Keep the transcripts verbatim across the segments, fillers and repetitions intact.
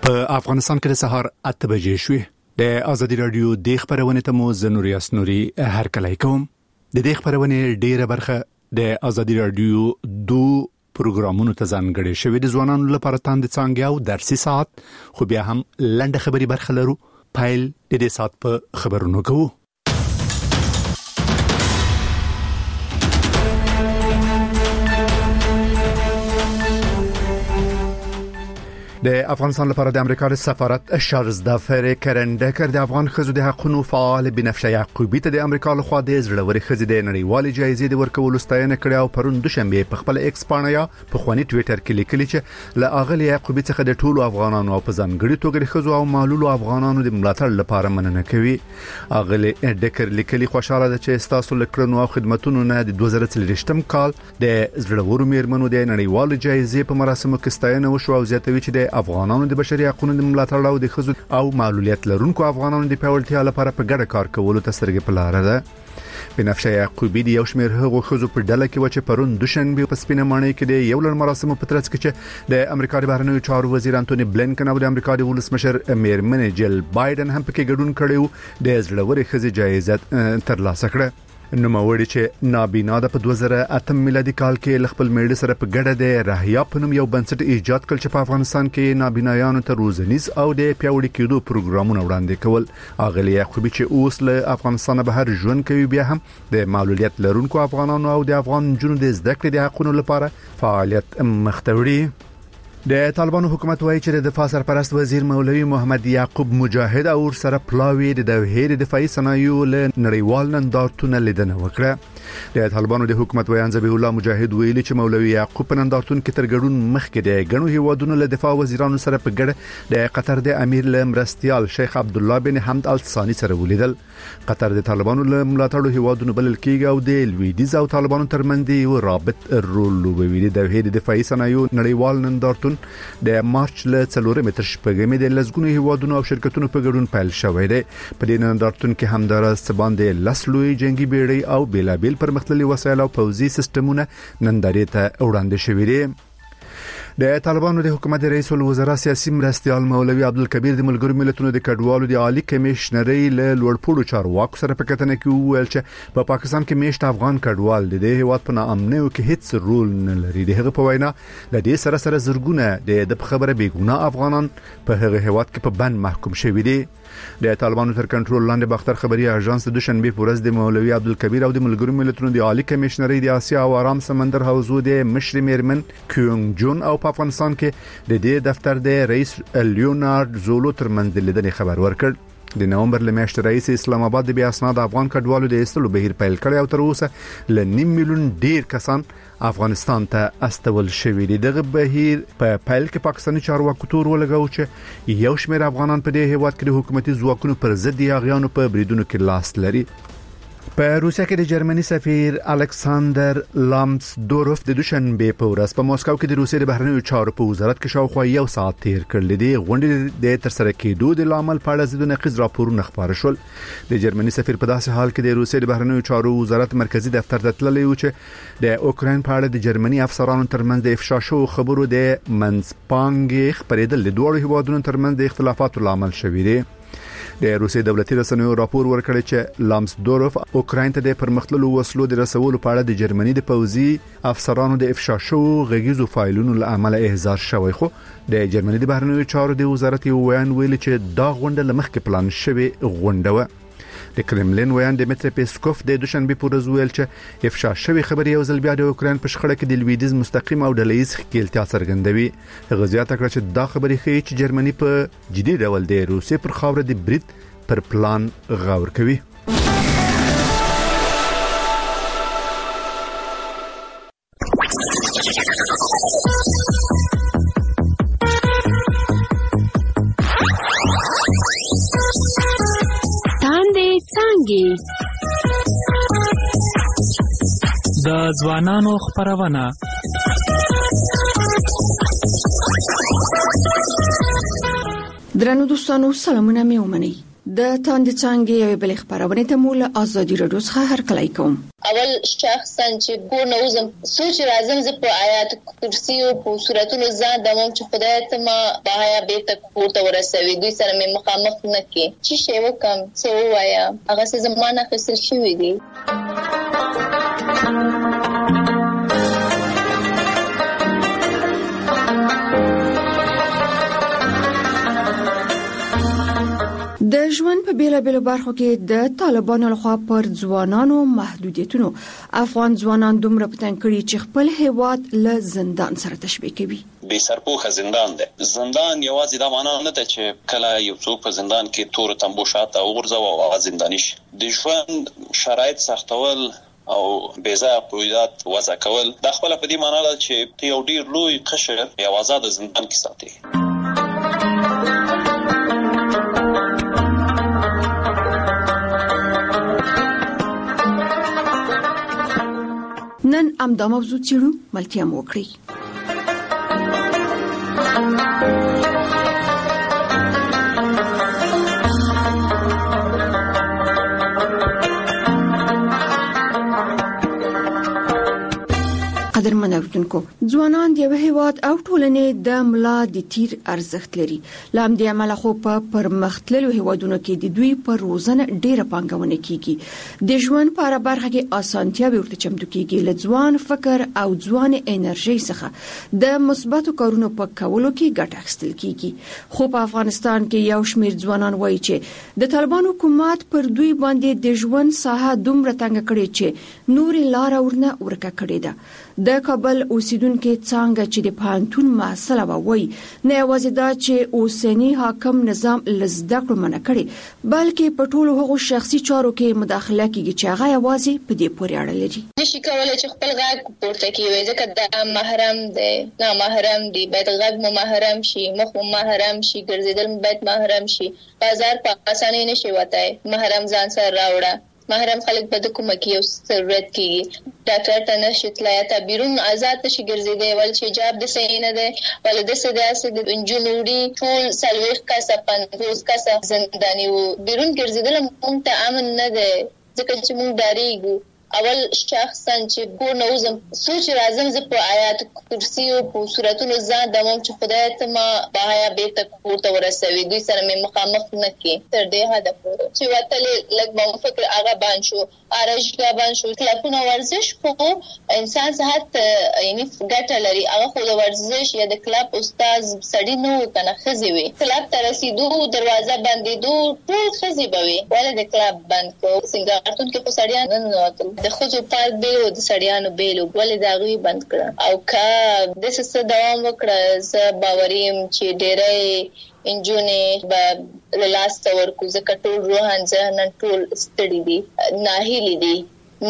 په افغانستان کې د سهار اته بجې شوې. د ازادي رادیو د خبرونې ته مو زنوري اسنوري هرکلی کوم. د دې خبرونې ډیره برخه د ازادي رادیو دو پروګرامونو ته ځانګړې شوې د ځوانانو لپاره تاند څنګه او درسي ساعت، خو بیا هم لنډه خبري برخه لرو. پایل د دې ساعت په خبرونو کوو. د افغانستان لپاره د امریکا سفارت شارلز دافر کرندکر د افغان خزو د حقوقو فعال بنفشه یعقوبی ته د امریکا لخوا د زړوري خزې د نړیوال جایزې د ورکولو ستاینه کړې او پرون دوشنبه په خپل ایکس پاڼه په خواني ټوئیټر کې لیکلي چې له اغلی یعقوبی څخه د ټولو افغانانو او په ځانګړي توګه د خزو او معلولو افغانانو د ملاتړ لپاره مننه کوي. اغلی ډکر لیکلي خوشاله ده چې تاسو لکړنو او خدماتونو نه د دوه زره څلوېښتم کال د زړورو میرمنو د نړیوال جایزې په مراسمو کې ستاینه وشو او زیاتوي چې د افغانانو د بشري حقوقو د ملاتړ او د خزو او معلولیت لرونکو افغانانو د پیاوړتیا لپاره په ګډه کار کولو ته سترګې په لار ده. بنفشه یعقوبی د یو شمېر هغو خزو په ډله کې و چې پرون دوشنبه په سپینه ماڼۍ کې د یو لړ مراسمو په ترڅ کې چې د امریکا د بهرنیو چارو وزیر انټونی بلینکن او د امریکا د ولسمشر میرمن جیل بایدن هم پکې ګډون کړي د زړوري خزې جایزه ترلاسه کړه. نوموړي چې نابینا د په دوه زره اتم میلادي کال کې خپل میړه سره په ګډه د راهیا په نوم یو بنسټ ایجاد کړ چې په افغانستان کې نابینایانو ته روزنیز او د پیاوړي کېدو پروګرامونه وړاندې کول. اغلی یعقوبی چې اوس له افغانستان بهر ژوند کوي بیا هم د معلولیت لرونکو افغانانو او د افغان جنونو د زده کړې د حقوقو لپاره فعالیت مختوړي. د طالبانو حکومت وایي چې د دفاع سرپرست وزیر مولوی محمد یعقوب مجاهد او سره پلاوی د دوحې د دفاعي صنایعو له نړیوال نندارتون لیدنه وکړه. د طالبانو د حکومت ویان ذبیح الله مجاهد ویلي چې مولوی یعقوب په نندارتون کې تر ګډون مخکې د غنو هیوادونو له دفاع وزیرانو سره په ګډه د قطر د امیر له مرستيال شیخ عبد الله بن حمد ال ثاني سره ولیدل. قطر د طالبانو له ملاتړو هیوادونو بلل کېږي او د لویدیز او طالبانو ترمنځ یو رابط رول لوبوي. د دوحې د دفاعي صنایعو نړیوال نندارتون د مارچ له څلورمې تر شپږمې د لزګونو هیوادونو او شرکتونو په ګډون پیل شوی دی. په دې نندارتون کې همدارس باندې لسلوي جنگي بیړۍ او بیلابیل پرمختللي وسایل او پوځي سیستمونه نندارې ته وړاندې شوي دي. د طالبانو د حکومت رئیس الوزرا سیاسي مرستيال مولوی عبدالکبیر د ملګرو ملتونو د کډوالو د عالی کمشنري له لوړپوړو چارواکو سره په کتنه کې وویل چې په پاکستان کې میشت افغان کډوال د دې هیواد په ناامنیو کې هیڅ رول نه لري. دغه په وینا د دې سره سره زرګونه د خبره بیګونه افغانان په هغه هیواد کې په بند محکوم شوي دي. د طالبانو تر کنټرول لاندې باختر خبري اژانس د دوشنبه په ورځ د مولوی عبدالکبیر او د ملګرو ملتونو د عالی کمشنري د اسیا او آرام سمندر حوزو د مشر میرمن کیونګ جون او په افغانستان کې د دې دفتر د رئیس لیونارد زولو ترمنځ لیدنې خبر ورکړ. د نومبر لمشت رئیس اسلام آباد د بیا اسناد افغان کډوالو د استلو بهیر پیل کړی او تر اوسه ل نیم میلیون ډیر کسان افغانستان ته استول شوی دي. دغه بهیر په پیل کې پاکستاني چارواکو تور ولګاو چې یو شمېر افغانان په دې هیواد کې د حکومتي ځواکونو پر ضد یاغیانو په بریدونو کې لاس لري. په روسیا کې د جرمني سفیر الکساندر لامسدورف د دوشنبه په ورځ په مسکو کې د روسیې د بهرنیو چارو په وزارت کې شاوخوا یو ساعت تیر کړل دي. غونډې د تر سره کېدو د لامل په اړه زیاتونه نقیض راپورونه خبر شول. د جرمني سفیر په داسې حال کې د روسیې د بهرنیو چارو وزارت مرکزی دفتر ته تللی و چې د اوکراین په اړه د جرمني افسرانو ترمنځ د افشا شو خبرو د منځپانګې خبرېدل د دوه هیوادونو ترمنځ د اختلافاتو لامل شوی دی. د روسي دولتي رسنیو راپور ورکړی چې لامسدورف اوکراین ته د پرمختللو وسلو د رسولو په اړه د جرمني د پوځي افسرانو د افشا شو غږیزو فایلونو له امله احضار شوی. خو د جرمني د بهرنیو چارو د وزارت یو ویان ویلي چې دا غونډه لمخکې پلان شوی غونډه و. د کرملین ویان دمیتری پیسکوف د دوشنبه په ورځ ویل چې افشا شوی خبري یو ځل بیا د اوکراین په شخړه کې د لویدیز مستقیم او ډلهیز ښکېلتیا څرګندوي. هغه زیاته کړه چې دا خبري ښیي چې جرمني په جدي ډول د روسیې پر خاوره د برید پر پلان غور کوي. د ځوانانو خبرونه درنو دوستانو سلامونه مې ومنئ. د تاند څنګه یو بل خبرونه ته مول ازادي رادیو څخه هرکلی کوم. اول شخصا چې کو نوزم سوچ راځم ز په آیات کرسی او په سوراتونو ځان د مون چې خدای ته ما بهایا به ته کوته ورسوي دوی سره مې مخامخ نه کی چې شی وکم څه وایا هغه څه زمانہ خسل شوی دی. د ژوند په بیلابیلو برخو کې د طالبانو لخوا پر ځوانانو محدودیتونو افغان ځوانان دومره پتن کړي چې خپل هیواد له زندان سره تشبیه کوي. بے سرپوخه زندان ده. زندان یوازې دا معنا نه ده چې کله یو څوک په زندان کې تور تنبو شاته وغورځو او هغه زنداني شي. د ژوند شرایط سختول او بیزا پویدات وضع کول د خپل په دې معنا ده چې یو ډیر لوی قشر یو آزاد زندان کې ساتي. نن امدا موضوع چیرو ملتیا موکړي. قدرمن اوریدونکو ځوانان د هیواد او ټولنې د ملا د تیر ارزښت لري. لام د عمل خو په پرمختللو هیوادونو کې د دوی پر روزنه ډیره پانګونه کیږي. د ژوند په اړه برخه کې اسانتیا ورته چمتو کیږي. له ځوان فکر او ځوان انرژي څخه د مثبتو کارونو په کولو کې ګټه اخیستل کیږي. خو په افغانستان کې یو شمېر ځوانان وایي چې د طالبان حکومت پر دوی باندې د ژوند ساحه دومره تنګ کړي چې نور لار ورنه ورکه کړي ده. د کابل اوسیدونکو څنګه چې د پانتون مسله وایي نه یوازې دا چې اوسنی حاکم نظام لزده کړو منع کړي بلکې په ټولو هغو شخصي چارو کې مداخله کوي چې هغه یوازې په دې پورې اړه لري. نشي کولای چې خپل غږ پورته کوي ځکه دا محرم دی نه محرم دی باید غږ مو محرم شي مخ مو محرم شي ګرځیدل باید محرم شي بازار په اسانۍ نشي وتای محرم ځان سره راوړه محرم خلک په کومه کې یو ضرورت کیږي ډاکټر ته نشي تلای ته بیرون آزاد شي ګرځیدي ول چې جواب د صحیح نه دی ول د سداسه د انجنوري ټول سلويخ کا سپنځوس کا زنداني وو بیرون ګرځیدل مونږ ته امن نه دی ځکه چې مونږ ډاریږو. اول شخصا چې کو نوزم سوچ راځم ز په آیات کرسی او په سوراتونو ځان د مون چې خدای ته ما بهایا به ته کوته ورسوي دوی سره مې مخامخ نه کی تر دې حد پورې چې وتل لګ مو فکر هغه باندې شو ارشګا باندې شو کلپونه ورزش خو انسان صحت یعنی ګټه لري هغه خو د ورزش یا د کلب استاد سړی نو کنه خزي وي کلب تر رسیدو دروازه باندې دو ټول خزي بوي ولې د کلب باندې کو سنگارتون کې په سړیان نه نوتل د خوځو پارک بیل او د سړیانو بیل ولې دا غوي بند کړ او کا د څه دوام وکړه ز باوریم چې ډېرې انجونې به لاس تور کو ځکه ټول روحان ځهنن ټول ستړي دي ناهیلي دي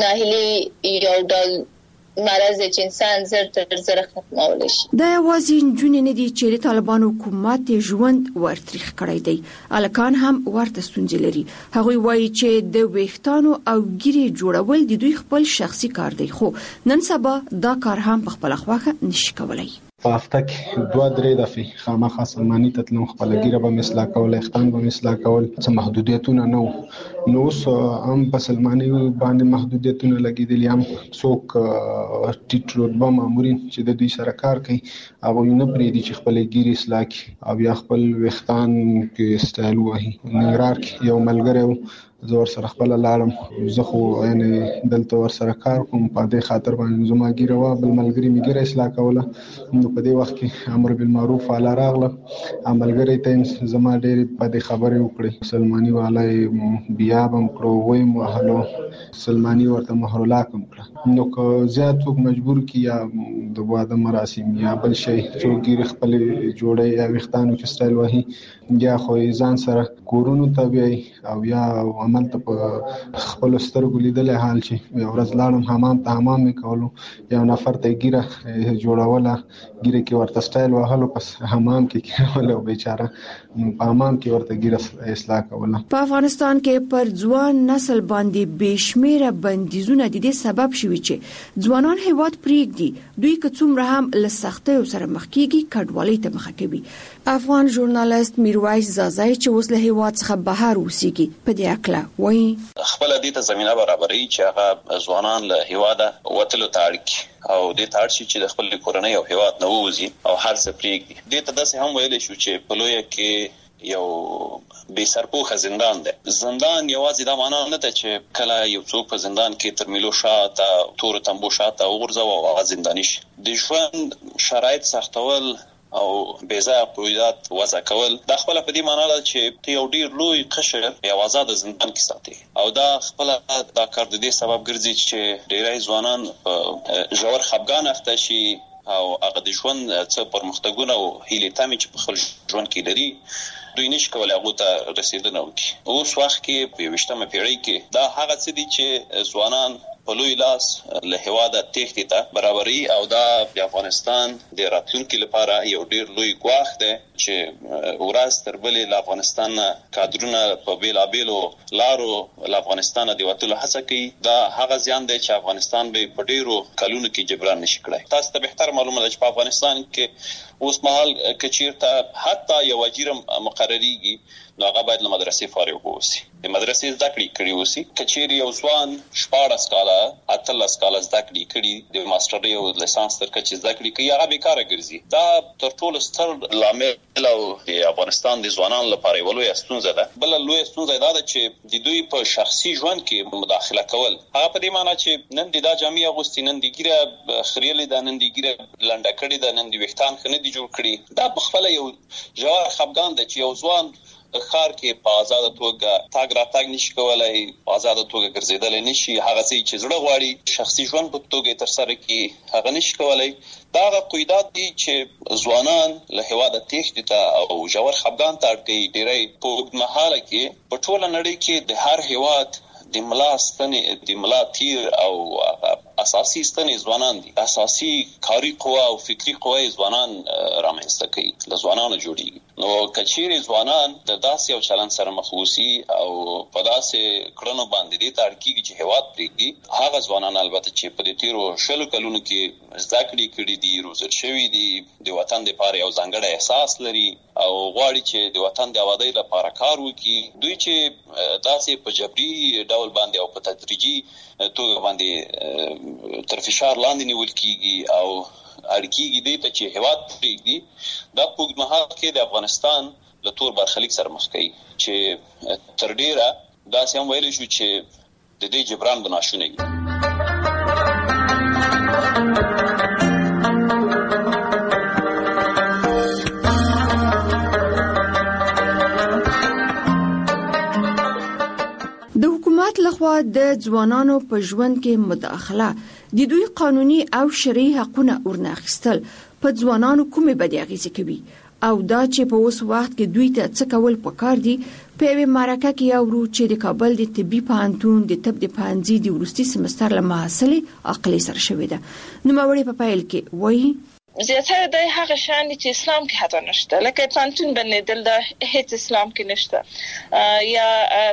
ناهیلي یو ډول مرز چې انسان زر تر زر ختمول شي. دا یوازې انجونې نه دي چې د طالبان حکومت ژوند ورتریخ کړی دی الکان هم ورته ستونزې لري. هغوی وایي چې د ویښتانو او ګیرې جوړول د دوی خپل شخصي کار دی خو نن سبا دا کار هم په خپل خوښه نشي کولای. په هفته کې دوه درې دفعې خامخا سلماني ته تلم خپل ګیره به مثلا کول اختان به مثلا کول څه محدودیتونه نو نو هم په سلماني باندې محدودیتونه لګیدلي هم څوک ټیټ رتبه مامورین چې د دوی سره کار کوي هغه نه پرېږدي چې خپل ګیره اصلاح کړي او یا خپل ویښتان کې سټایل وهي. ننګرهار کې یو ملګری زور سره خپل لاړم زه خو یعنی دلته ور سره کار کوم په دې خاطر باندې زما ګیره وا بل ملګری می ګیره اصلاح کوله نو په دې وخت کې امر بالمعروف علی راغله عملګری ته زما ډېر په دې خبرې وکړي سلماني والای بیا بم کړو وای محلو سلماني ورته مهرلا کوم کړه نو که زیات څوک مجبور کی یا د واده مراسم یا بل شي څوک ګیره خپل جوړي یا وختانو کې سټایل وهي یا خو ځان سره کورونو ته او یا عمل ته په خپل سترګو لیدل حال شي یو ورځ لاړم حمام ته حمام وکولو یو نفر ته ګیره جوړوله ګیره کې ورته سټایل وهلو پس حمام کې کېول او بیچاره په حمام کې ورته ګیره اصلاح کوله. په افغانستان کې پر ځوان نسل باندې بشمیره بندیزونه د دې سبب شوي چې ځوانان هیواد پریږدي دوی که څومره هم له سختیو سره مخ کیږي کډوالۍ ته مخه کوي. افغان ژورنالیست میرویس زازای چې اوس له هیواد څخه بهر اوسېږي. په دې اړه وایي خپل دې ته زمينه برابرۍ چې هغه ځوانان له هیواده وتلو تاریخ او د تارشي چې د خپل کورنۍ او هیواد نه ووزي او هر څه پریږدي. دې ته داسې هم ویل شو چې په لویه کې یو بے سرپوخه زندان ده. زندان یوازې دا معنا نه ده چې کله یو څوک په زندان کې تر میلو شاته تور تنبو شاته وګرځاو او هغه زنداني شي. د ژوند شرایط سختول او بیزا قیودات وضع کول دا خپل په دې معنا ده چې ته یو ډیر لوی قشر یو آزاد زندان کې ساتي او دا خپل دا کار د دې سبب ګرځي چې ډیری ځوانان په ژور خپګان اخته شي او هغه د ژوند څخه پرمختګونه او هیلې تامې چې په خپل ژوند کې لري دوی نشي کولای هغه ته رسیدنه وکړي. اوس وخت کې په یوشتمه پیړۍ کې دا هغه څه دي چې ځوانان په لوی لاس له هواده تېښتې ته برابري او دا د افغانستان د راتلونکي لپاره یو ډیر لوی ګواښ دی چې ورځ تر بلې له افغانستان کادرونه په بیلابیلو لارو له افغانستان د وتلو هڅه کوي. دا هغه زیان دی چې افغانستان به په ډیرو کلونو کې جبران نشي کړای. تاسو ته بهتر معلومه ده چې په افغانستان کې اوس مهال کچیرته حتی یو وزیر مقرریږي نو هغه باید له مدرسې فارغ اوسي، د مدرسې زده کړې کړې اوسي. کچېرې یو ځوان شپاړس کاله اتلس کاله زده کړې کړي د ماسترۍ او لیسانس تر کچې زده کړې کوي، هغه بیکاره ګرځي. دا تر ټولو ستر لامل او د افغانستان د ځوانانو لپاره یو لوی ستونزه ده. بل لوی ستونزه دا ده چې د دوی په شخصي ژوند کې مداخله کول. هغه په دې معنی چې نن د دا جامې اغوستي، نن د ګیره خریلې ده، نن د ګیره لنډه کړې ده، نن د ویښتان ښه نه دي جوړ کړي. دا په خپله یو ژور خپګان ده چې یو ځوان خار کې په آزاده توګه تاګ راتګ نشي کولای، په آزاده توګه ګرځېدل نشي، هغه څه چې زړه غواړي شخصي ژوند په توګه تر سره کړي هغه نشي کولای. دا هغه قیودات دي چې ځوانان له هواده تېښتې ته او ژور خپګان ته اړ کوي. ډېری په اوږدمهاله کې په ټوله نړۍ کې د هر هیواد د ملا ستنې د ملا تیر او اساسي ستنې ځوانان دي. اساسي کاري قوه او فکری قوه ځوانان رامنځته کوي، له ځوانانو جوړیږي. نو کچېرې ځوانان د داسې یو چلند سره مخ اوسي او په داسې کړنو باندې دې ته اړ کېږي چې هیواد پرېږدي، هغه ځوانان البته چې په دې تیرو شلو کلونو کې زده کړې کړي دي، روزل شوي دي، د وطن دپاره یو ځانګړی احساس لري او غواړي چې د وطن د آبادۍ لپاره کار وکړي. دوی چې داسې په جبري ډول باندې او په تدریجي توګه باندې تر فشار لاندې نیول کېږي او اړ کېږي دې ته چې هیواد پرېږدي، دا په اوږدمهال کې د افغانستان له تور برخلیک سره مخ کوي چې تر ډیره داسې هم ویلی شو چې د دې جبران به ناشونی وي. د حکومت لخوا د ځوانانو په ژوند کې مداخله، د دوی قانوني او شرعي حقونه ورناخیستل په ځوانانو کومې بدې اغیزې کوي او دا چې په اوس وخت کې دوی ته څه کول پکار دي. په یوې مرکه کې اورو چې د کابل د طبي پوهنتون د طب د پوهنځي د وروستي سمستر له محصلې عقلي سره شوې ده. نوموړې په پیل کې وایي زیاتره د هغه شان چې اسلام کې حتی نشته، لکه پانتون بندیدل دا هیڅ اسلام کې نشته، یا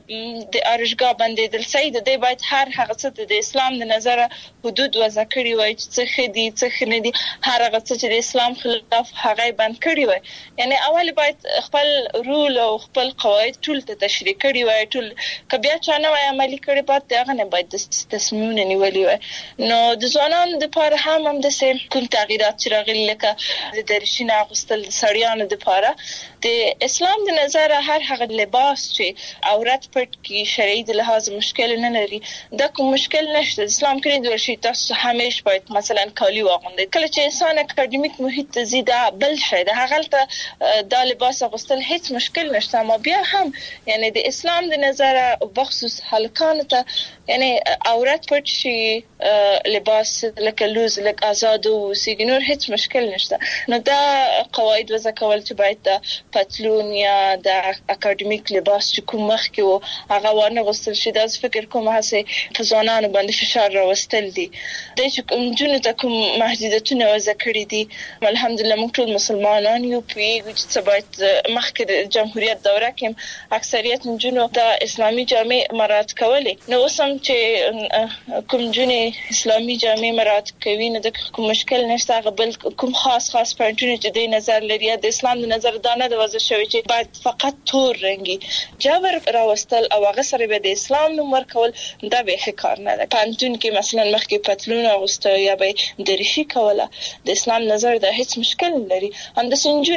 د ارشګاه بندیدل صحیح ده. باید هر هغه څه د اسلام د نظر حدود وضع کړي وای چې څه ښه دي څه ښه نه دي، هر هغه څه چې د اسلام خلاف هغه بند کړي وای. یعنی اول باید خپل رول او خپل قواعد ټول ته تشریح کړي وای، ټول کبیا چا نه وای عملي کړي، بعد هغه نه باید تصمیمونه نیولي وای. نو د ځوانانو لپاره هم هم د کوم تغیرات چې لکه د درشینه اغوستل د سړیانو لپاره د اسلام د نظر هر هغه لباس چې عورت پټ کی شرعي د لحاظ مشکل نه لري، دا کوم مشکل نشته. اسلام کې د ورشي تاسو همیشه باید مثلا کالی واغوندئ. کله چې انسان اکاډمیک محیط ته زیاده بل شي د هغه ته د لباس اغوستل هیڅ مشکل نشته، اما بیا هم یعنی د اسلام د نظر بخصوص هلکانو ته یعنی عورت پټ شي لباس لکه لوز لکه آزاد او سیګنور هیڅ مشکل نشته. نو دا قواعد وضع کول چې باید د پتلون یا د اکاډمیک لباس چې کوم مخ کې وو هغه ونه غوستل شي، دا فکر کوم هڅه په ځوانانو باندې فشار راوستل دي. د چې جنونو ته کوم محدودیتونه وضع کړي دي، الحمدلله موږ ټول مسلمانان یو، پیږو چې باید مخکې د جمهوریت دوره کې اکثریت جنونو د اسلامي جامې مراعات کولې. نو اوس هم چې کوم جنې اسلامي جامې مراعات کوي نو د کوم مشکل نشته، هغه بل کوم خاص خاص پوینټونه چې د نظر لري د اسلام د نظر دانه د وځ شوی چې باید فقط تور رنګي جبر راوستل او هغه سره به د اسلام نوم ورکول دا به کار نه ده. پانتون کې مثلا مخکې پتلون اغوسته یا به دریشي کوله د اسلام نظر د هیڅ مشکل نه لري. هم د سنجو